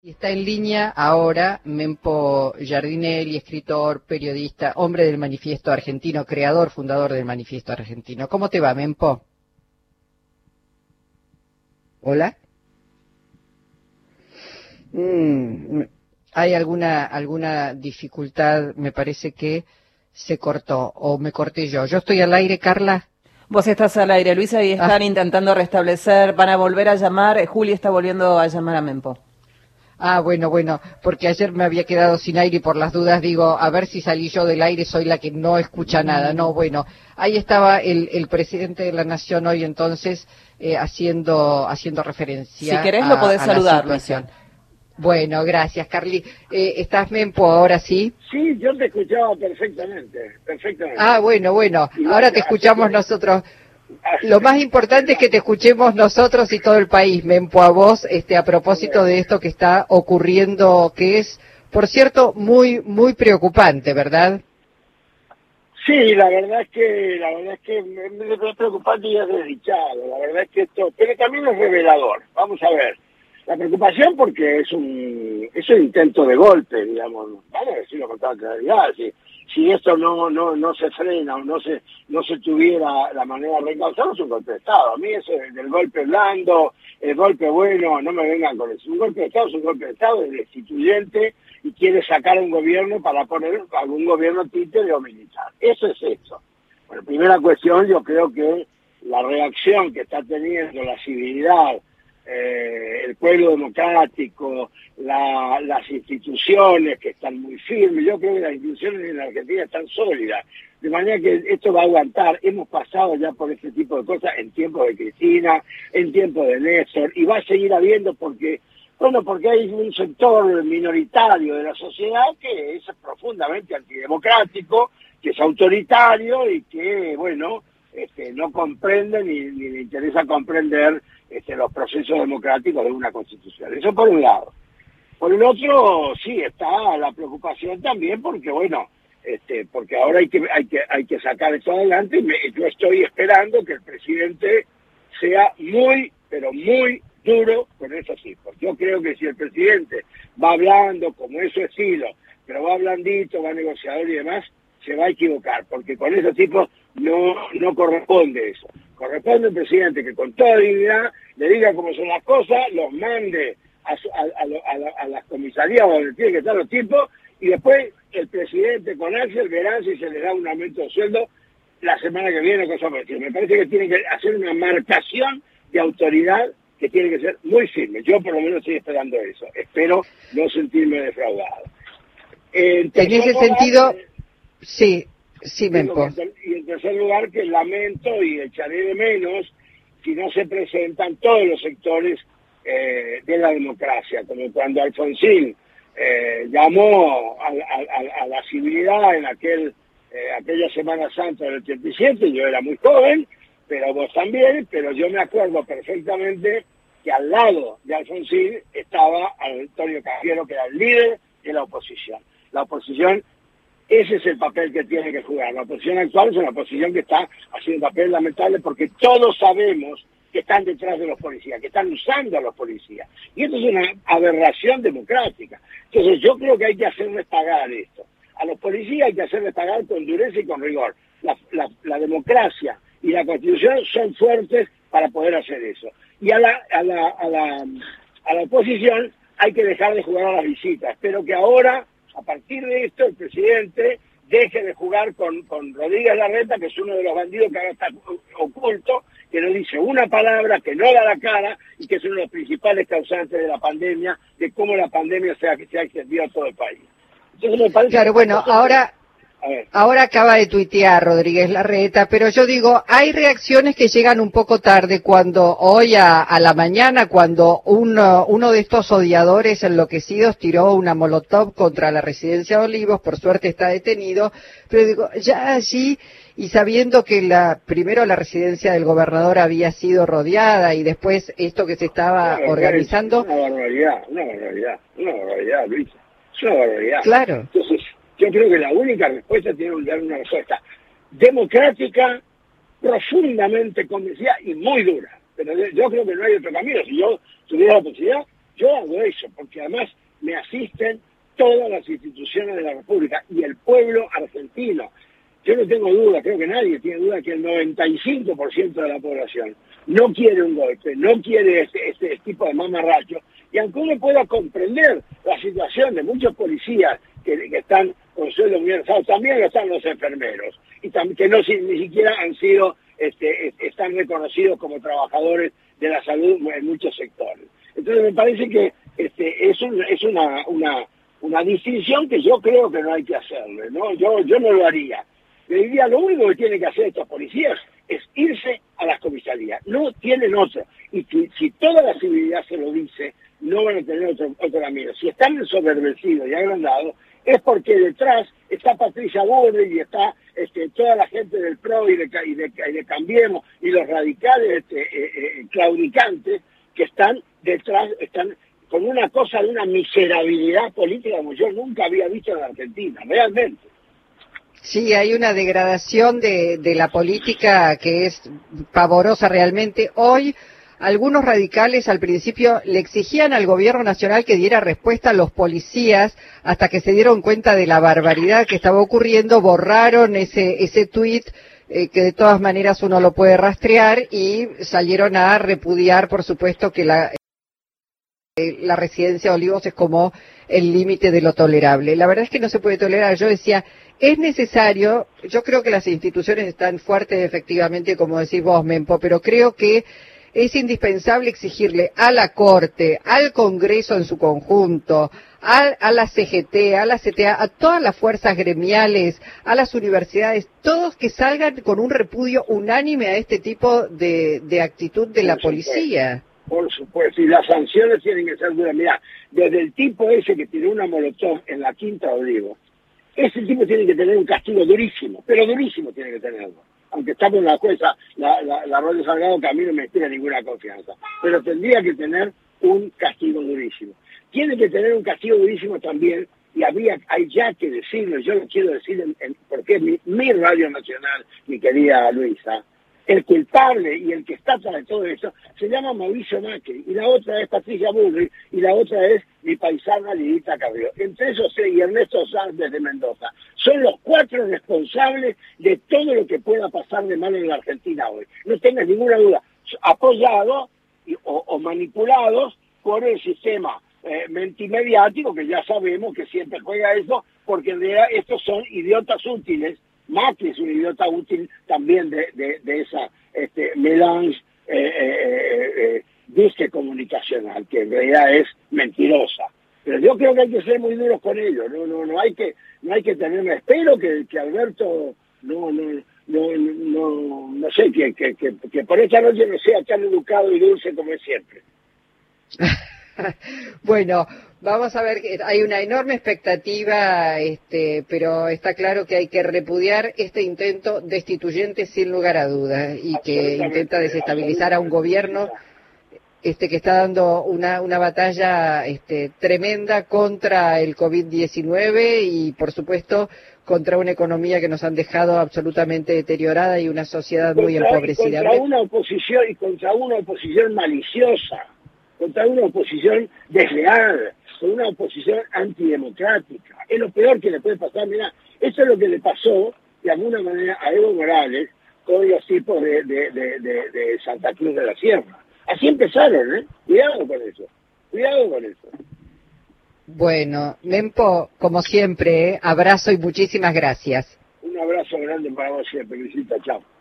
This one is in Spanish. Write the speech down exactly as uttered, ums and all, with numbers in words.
Y está en línea ahora Mempo Giardinelli, escritor, periodista, hombre del Manifiesto Argentino, creador, fundador del Manifiesto Argentino. ¿Cómo te va, Mempo? ¿Hola? Mm, ¿hay alguna, alguna dificultad? Me parece que se cortó, o me corté yo. ¿Yo estoy al aire, Carla? Vos estás al aire, Luisa, y están ah. intentando restablecer, van a volver a llamar, Juli está volviendo a llamar a Mempo. Ah, bueno, bueno, porque ayer me había quedado sin aire y por las dudas digo, a ver si salí yo del aire, soy la que no escucha nada. No, bueno, ahí estaba el, el presidente de la Nación hoy entonces eh, haciendo haciendo referencia. Si querés lo podés a, a saludar, Luisa. Bueno, gracias, Carly. Eh, ¿Estás, Mempo, ahora sí? Sí, yo te escuchaba perfectamente, perfectamente. Ah, bueno, bueno, ahora te escuchamos nosotros. Lo más importante es que te escuchemos nosotros y todo el país, Mempo, a vos, este, a propósito de esto que está ocurriendo, que es, por cierto, muy, muy preocupante, ¿verdad? Sí, la verdad es que, la verdad es que es preocupante y es desdichado, la verdad es que esto, pero también es revelador. Vamos a ver, la preocupación porque es un, es un intento de golpe, digamos, vamos a decirlo con toda claridad, sí. Si esto no no no se frena o no se no se tuviera la manera de reencauzar, es un golpe de Estado. A mí eso del golpe blando, el golpe bueno, no me vengan con eso. Un golpe de Estado es un golpe de Estado, es destituyente y quiere sacar a un gobierno para poner algún gobierno títere o militar. Eso es eso. Bueno, primera cuestión, yo creo que la reacción que está teniendo la civilidad, Eh, el pueblo democrático, la, las instituciones que están muy firmes, yo creo que las instituciones en la Argentina están sólidas, de manera que esto va a aguantar. Hemos pasado ya por este tipo de cosas en tiempos de Cristina, en tiempos de Néstor, y va a seguir habiendo porque, bueno, porque hay un sector minoritario de la sociedad que es profundamente antidemocrático, que es autoritario y que, bueno, este, no comprende ni, ni le interesa comprender Este, los procesos democráticos de una constitución. Eso por un lado. Por el otro, sí, está la preocupación también porque, bueno, este, porque ahora hay que hay que hay que sacar esto adelante y me, yo estoy esperando que el presidente sea muy, pero muy duro con esos tipos. Yo creo que si el presidente va hablando como es su estilo, pero va blandito, va negociador y demás, se va a equivocar, porque con esos tipos no, no corresponde eso. Corresponde al presidente que con toda dignidad le diga cómo son las cosas, los mande a, a, a, a, a las comisarías donde tienen que estar los tipos, y después el presidente con Axel verá si se le da un aumento de sueldo la semana que viene o cosas por el estilo. Me parece que tiene que hacer una marcación de autoridad que tiene que ser muy firme. Yo por lo menos estoy esperando eso. Espero no sentirme defraudado. En, en ese lugar, sentido, sí. Sí, Mempo. Y en tercer lugar, que lamento y echaré de menos si no se presentan todos los sectores eh, de la democracia, como cuando Alfonsín eh, llamó a, a, a la civilidad en aquel eh, aquella Semana Santa del ochenta y siete. Yo era muy joven, pero vos también, pero yo me acuerdo perfectamente que al lado de Alfonsín estaba Antonio Cafiero, que era el líder de la oposición. La oposición, ese es el papel que tiene que jugar. La oposición actual es una oposición que está haciendo un papel lamentable porque todos sabemos que están detrás de los policías, que están usando a los policías. Y esto es una aberración democrática. Entonces yo creo que hay que hacerles pagar esto. A los policías hay que hacerles pagar con dureza y con rigor. La, la, la democracia y la Constitución son fuertes para poder hacer eso. Y a la, a la, a la, a la oposición hay que dejar de jugar a las visitas. Espero que ahora, a partir de esto, el presidente deje de jugar con, con Rodríguez Larreta, que es uno de los bandidos que ahora está oculto, que no dice una palabra, que no da la cara y que es uno de los principales causantes de la pandemia, de cómo la pandemia se ha, se ha extendido a todo el país. Entonces me parece claro, bueno, ahora... Ahora acaba de tuitear Rodríguez Larreta, pero yo digo, hay reacciones que llegan un poco tarde cuando hoy a, a la mañana, cuando uno, uno de estos odiadores enloquecidos tiró una molotov contra la residencia de Olivos, por suerte está detenido, pero digo, ya allí, y sabiendo que la primero la residencia del gobernador había sido rodeada y después esto que se estaba no, organizando... Una barbaridad, una barbaridad, una barbaridad, Luisa, es una barbaridad. Claro. Entonces, yo creo que la única respuesta tiene que dar una respuesta democrática, profundamente convencida y muy dura. Pero yo creo que no hay otro camino. Si yo tuviera la posibilidad, yo hago eso, porque además me asisten todas las instituciones de la República y el pueblo argentino. Yo no tengo duda, creo que nadie tiene duda que el noventa y cinco por ciento de la población no quiere un golpe, no quiere este, este tipo de mamarracho, y aunque uno pueda comprender la situación de muchos policías que, que están con sueldo muy alzados, también lo están los enfermeros, y tam, que no ni siquiera han sido, este, están reconocidos como trabajadores de la salud en muchos sectores. Entonces me parece que este, es, un, es una, una, una distinción que yo creo que no hay que hacerle, ¿no? Yo, yo no lo haría. Le diría, lo único que tienen que hacer estos policías es irse a las comisarías, no tienen otro. Y si, si toda la civilidad se lo dice, no van a tener otro, otro camino. Si están ensoberbecidos y agrandados, es porque detrás está Patricia Bullrich y está este, toda la gente del P R O y de, y de, y de Cambiemos y los radicales este, eh, eh, claudicantes que están detrás, están con una cosa de una miserabilidad política como yo nunca había visto en la Argentina, realmente. Sí, hay una degradación de, de la política que es pavorosa realmente. Hoy, algunos radicales al principio le exigían al gobierno nacional que diera respuesta a los policías, hasta que se dieron cuenta de la barbaridad que estaba ocurriendo, borraron ese, ese tuit, eh, que de todas maneras uno lo puede rastrear, y salieron a repudiar, por supuesto, que la, eh, la residencia de Olivos es como el límite de lo tolerable. La verdad es que no se puede tolerar. Yo decía, es necesario, yo creo que las instituciones están fuertes efectivamente, como decís vos, Mempo, pero creo que es indispensable exigirle a la Corte, al Congreso en su conjunto, a, a la C G T, a la C T A, a todas las fuerzas gremiales, a las universidades, todos que salgan con un repudio unánime a este tipo de, de actitud de la policía. Por supuesto, y las sanciones tienen que ser duras. Mirá, desde el tipo ese que tiró una molotov en la Quinta de Olivos, ese tipo tiene que tener un castigo durísimo, pero durísimo tiene que tenerlo. Aunque estamos en la jueza, la, la, la Rollo Salgado, que a mí no me inspira ninguna confianza. Pero tendría que tener un castigo durísimo. Tiene que tener un castigo durísimo también, y había, hay ya que decirlo, yo lo quiero decir en, en, porque es mi, mi radio nacional, mi querida Luisa. El culpable y el que está tras de todo eso se llama Mauricio Macri, y la otra es Patricia Bullrich, y la otra es mi paisana Lidita Carrió. Entre esos y Ernesto Sanz desde Mendoza. Son los cuatro responsables de todo lo que pueda pasar de mal en la Argentina hoy. No tengas ninguna duda. Apoyados y, o, o manipulados por el sistema eh, mentimediático, que ya sabemos que siempre juega eso, porque en realidad estos son idiotas útiles. Macri es un idiota útil también de, de, de esa este, melange eh, eh, eh, disque comunicacional, que en realidad es mentirosa. Pero yo creo que hay que ser muy duros con ellos, no no no hay que no hay que tener, espero que, que Alberto no no no no no sé que, que, que, que por esta noche no sea tan educado y dulce como es siempre. Bueno, vamos a ver, hay una enorme expectativa, este, pero está claro que hay que repudiar este intento destituyente sin lugar a dudas, y que intenta desestabilizar a un gobierno este que está dando una una batalla este tremenda contra el COVID diecinueve y por supuesto contra una economía que nos han dejado absolutamente deteriorada y una sociedad muy contra, empobrecida. Contra una oposición y contra una oposición maliciosa, contra una oposición desleal, con una oposición antidemocrática. Es lo peor que le puede pasar. Mira, eso es lo que le pasó de alguna manera a Evo Morales con los tipos de, de, de, de, de Santa Cruz de la Sierra. Así empezaron, ¿eh? Cuidado con eso, cuidado con eso. Bueno, Mempo, como siempre, ¿eh? Abrazo y muchísimas gracias. Un abrazo grande para vos siempre, Luisita, chao.